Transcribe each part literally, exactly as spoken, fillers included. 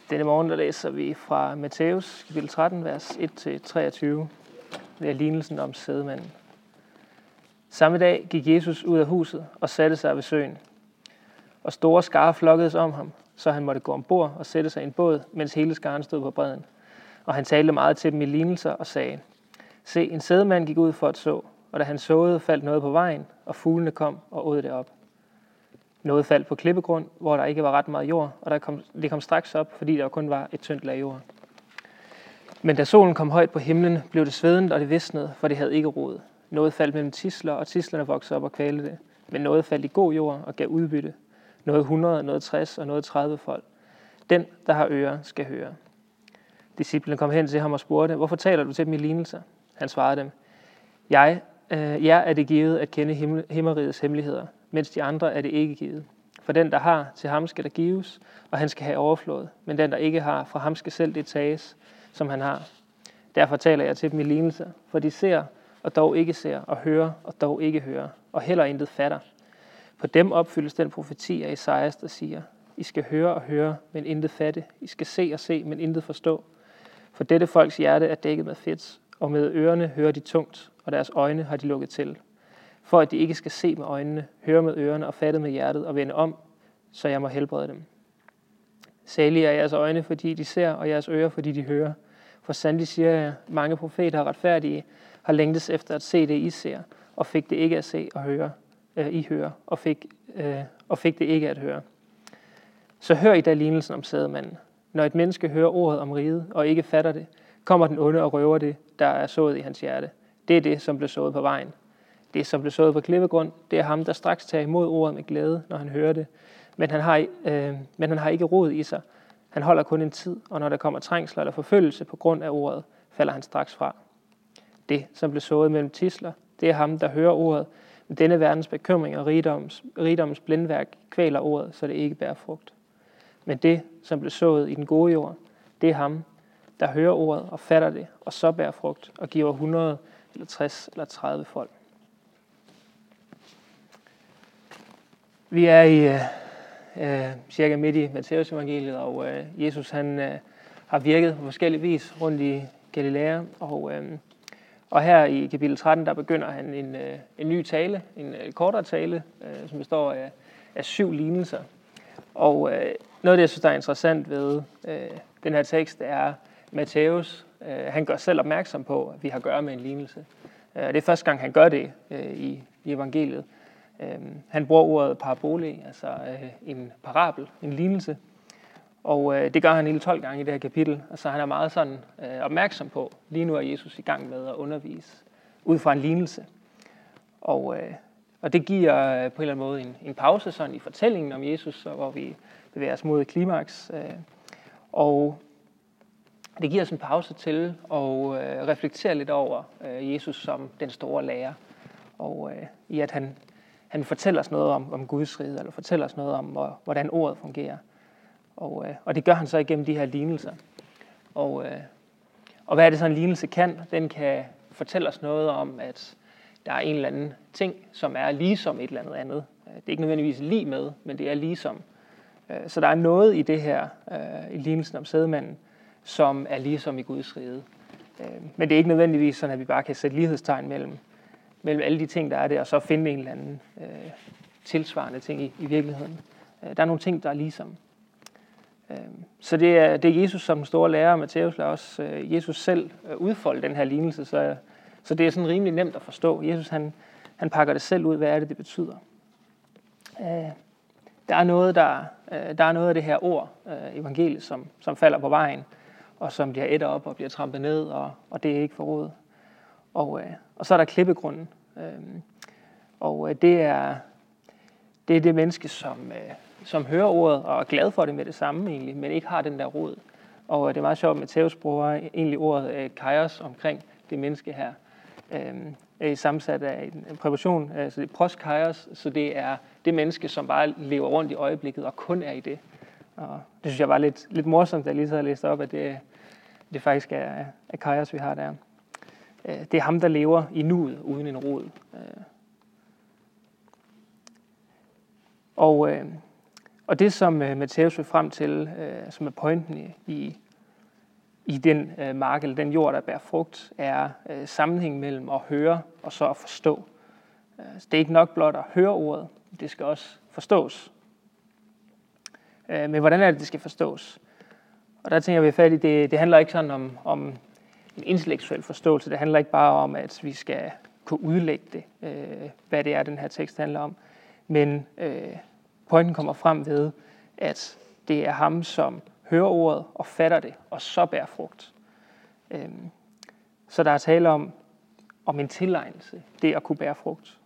Denne morgen der læser vi fra Matthæus kapitel tretten, vers et til treogtyve, ved lignelsen om sædemanden. Samme dag gik Jesus ud af huset og satte sig ved søen, og store skare flokkedes om ham, så han måtte gå ombord og sætte sig i en båd, mens hele skaren stod på bredden. Og han talte meget til dem i lignelser og sagde: Se, en sædemand gik ud for at så, og da han såede, faldt noget på vejen, og fuglene kom og åd det op. Noget faldt på klippegrund, hvor der ikke var ret meget jord, og der kom, det kom straks op, fordi der kun var et tyndt lag jord. Men da solen kom højt på himlen, blev det svedent, og det visnede, for det havde ikke rod. Noget faldt mellem tisler, og tislerne voksede op og kvalte det. Men noget faldt i god jord og gav udbytte. Noget hundrede, noget tres og noget tredive fold. Den, der har ører, skal høre. Disciplene kom hen til ham og spurgte: Hvorfor taler du til dem i lignelser? Han svarede dem: Jeg, øh, jer er det givet at kende himmel, himmerigets hemmeligheder, mens de andre er det ikke givet. For den, der har, til ham skal der gives, og han skal have overflod. Men den, der ikke har, fra ham skal selv det tages, som han har. Derfor taler jeg til dem i lignelser, for de ser, og dog ikke ser, og hører, og dog ikke hører, og heller intet fatter. På dem opfyldes den profeti af Esajas, der siger: I skal høre og høre, men intet fatte. I skal se og se, men intet forstå. For dette folks hjerte er dækket med fedt, og med ørerne hører de tungt, og deres øjne har de lukket til. For at de ikke skal se med øjnene, høre med ørerne og fatte med hjertet og vende om, så jeg må helbrede dem. Salige er jeres øjne, fordi de ser, og jeres ører, fordi de hører. For sandelig siger jeg, mange profeter og retfærdige har længtes efter at se det, I ser, og fik det ikke at se og høre, øh, I hører, og fik, øh, og fik det ikke at høre. Så hør I da lignelsen om sædemanden. Når et menneske hører ordet om riget og ikke fatter det, kommer den onde og røver det, der er sået i hans hjerte. Det er det, som blev sået på vejen. Det, som blev sået på klippegrund, det er ham, der straks tager imod ordet med glæde, når han hører det. Men han har, øh, men han har ikke rod i sig. Han holder kun en tid, og når der kommer trængsler eller forfølgelse på grund af ordet, falder han straks fra. Det, som blev sået mellem tisler, det er ham, der hører ordet, men denne verdens bekymring og rigdoms, rigdoms blindværk kvæler ordet, så det ikke bærer frugt. Men det, som blev sået i den gode jord, det er ham, der hører ordet og fatter det, og så bærer frugt og giver hundrede eller tres eller tredive fold. Vi er i øh, øh, cirka midt i Matthæus evangeliet, og øh, Jesus han øh, har virket på forskellige vis rundt i Galilea, og, øh, og her i kapitel tretten, der begynder han en, øh, en ny tale, en øh, kortere tale, øh, som består af, af syv lignelser. Og øh, noget af det, jeg synes, der er interessant ved øh, den her tekst, er Matthæus. Øh, han gør selv opmærksom på, at vi har at gøre med en lignelse. Øh, det er første gang, han gør det øh, i, i evangeliet. Øh, han bruger ordet parabole, altså øh, en parabel, en lignelse. Og øh, det gør han hele tolv gange i det her kapitel. Altså han er meget sådan øh, opmærksom på, lige nu er Jesus i gang med at undervise ud fra en lignelse. Og øh, Og det giver på en eller anden måde en, en pause sådan i fortællingen om Jesus, hvor vi bevæger os mod klimaks. Og det giver os en pause til at reflektere lidt over Jesus som den store lærer. Og i at han, han fortæller os noget om, om Guds rige, eller fortæller os noget om, hvordan ordet fungerer. Og, og det gør han så igennem de her lignelser. Og, og hvad er det så en lignelse kan? Den kan fortælle os noget om, at der er en eller anden ting, som er ligesom et eller andet andet. Det er ikke nødvendigvis lige med, men det er ligesom. Så der er noget i det her, i lignelsen om sædemanden, som er ligesom i Guds rige. Men det er ikke nødvendigvis sådan, at vi bare kan sætte lighedstegn mellem, mellem alle de ting, der er der, og så finde en eller anden øh, tilsvarende ting i, i virkeligheden. Der er nogle ting, der er ligesom. Så det er, det er Jesus som store lærer, og Matthæus lader også øh, Jesus selv udfolde den her lignelse, så Så det er sådan rimelig nemt at forstå. Jesus han, han pakker det selv ud, hvad er det, det betyder. Øh, der, er noget, der, øh, der er noget af det her ord, øh, evangeliet, som, som falder på vejen, og som bliver ædt op og bliver trampet ned, og, og det er ikke forrådet. Og, øh, og så er der klippegrunden. Øh, og øh, det, er, det er det menneske, som, øh, som hører ordet og er glad for det med det samme egentlig, men ikke har den der rod. Og øh, det er meget sjovt, at Matthæus bruger egentlig ordet øh, kaios omkring det menneske her. Øhm, er sammensat af en præposition, altså det er proskaios, så det er det menneske, som bare lever rundt i øjeblikket og kun er i det. Og det synes jeg var lidt, lidt morsomt, da jeg lige så havde læst op, at det, det faktisk er, er kaios, vi har der. Det er ham, der lever i nuet uden en rod. Og, Og det, som uh, Matthæus vil frem til, uh, som er pointen i, i, i den uh, mark, eller den jord, der bærer frugt, er uh, sammenhæng mellem at høre og så at forstå. Uh, det er ikke nok blot at høre ordet, det skal også forstås. Uh, men hvordan er det, det skal forstås? Og der tænker vi fat i, det, det handler ikke sådan om, om en intellektuel forståelse. Det handler ikke bare om, at vi skal kunne udlægge det, øh, hvad det er, den her tekst handler om. Men øh, pointen kommer frem ved, at det er ham, som hører ordet og fatter det, og så bærer frugt. Øh, så der er tale om, om en tilegnelse, det at kunne bære frugt.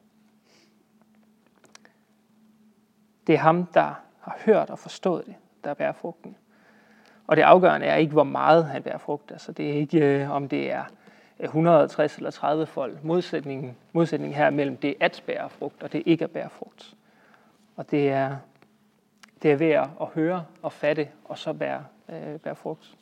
Det er ham, der har hørt og forstået det, der bærer frugten. Og det afgørende er ikke, hvor meget han bærer frugt. Altså, det er ikke, øh, om det er et hundrede og tres eller tredive fold. Modsætningen, modsætningen her mellem det at bære frugt og det ikke at bære frugt. Og det er, det er ved at høre og fatte og så bære, øh, bære frugt.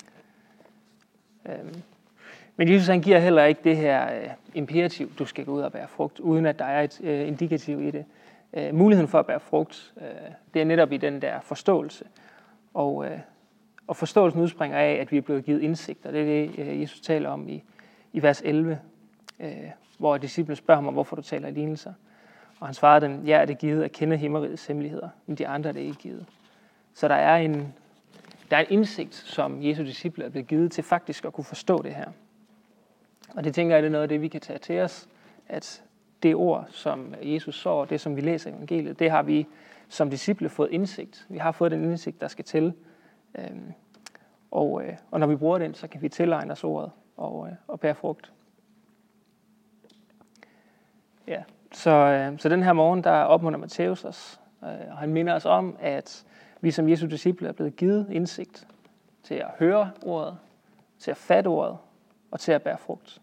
Øhm. Men Jesus han giver heller ikke det her øh, imperativ, du skal gå ud og bære frugt, uden at der er et øh, indikativ i det. Øh, muligheden for at bære frugt, øh, det er netop i den der forståelse. Og øh, Og forståelsen udspringer af, at vi er blevet givet indsigt, og det er det, Jesus taler om i, i vers elleve, øh, hvor disciplene spørger ham, hvorfor du taler i lignelser. Og han svarer dem, ja, er det givet at kende himmerigets hemmeligheder, men de andre er det ikke givet. Så der er en, der er en indsigt, som Jesu disciple er blevet givet til faktisk at kunne forstå det her. Og det tænker jeg, det er noget af det, vi kan tage til os, at det ord, som Jesus så, det som vi læser i evangeliet, det har vi som disciple fået indsigt. Vi har fået den indsigt, der skal til. Øhm, og, øh, og når vi bruger den, så kan vi tilegne os ordet og, øh, og bære frugt. Ja, så, øh, så den her morgen, der opmuntrer Matthæus os, øh, og han minder os om, at vi som Jesu disciple er blevet givet indsigt til at høre ordet, til at fatte ordet og til at bære frugt.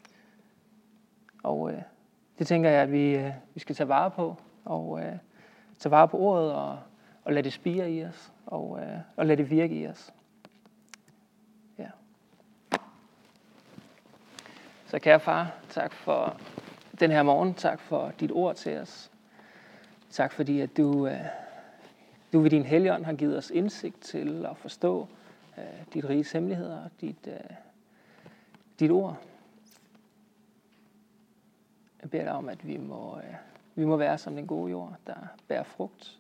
Og øh, det tænker jeg, at vi, øh, vi skal tage vare på, og øh, tage vare på ordet og, og lade det spire i os. Og, øh, og lad det virke i os. Ja. Så kære far, tak for den her morgen. Tak for dit ord til os. Tak fordi, at du, øh, du ved din Helligånd har givet os indsigt til at forstå øh, dit riges hemmeligheder og dit, øh, dit ord. Jeg beder dig om, at vi må, øh, vi må være som den gode jord, der bærer frugt.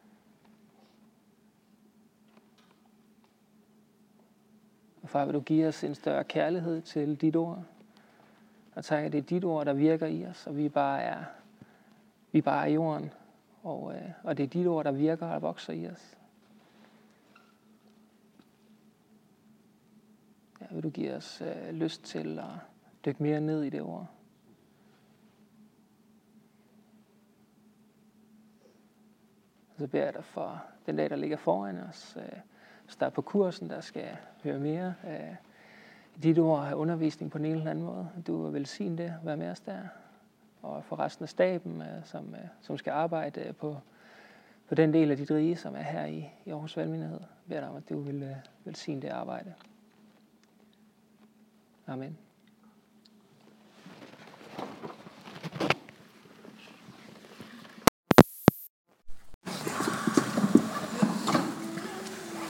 Og far, vil du give os en større kærlighed til dit ord. Og tak, at det er dit ord, der virker i os, og vi bare er, vi bare er jorden. Og, øh, og det er dit ord, der virker og vokser i os. Ja, vil du give os øh, lyst til at dykke mere ned i det ord. Og så beder jeg dig for den dag, der ligger foran os. Øh, Så der er på kursen, der skal høre mere af dit ord og have undervisning på en eller anden måde. Du vil velsigne det, være med os der. Og for resten af staben, som, som skal arbejde på, på den del af dit rige, som er her i, i Aarhus Valgmenighed, beder dig om, at du vil velsigne det arbejde. Amen.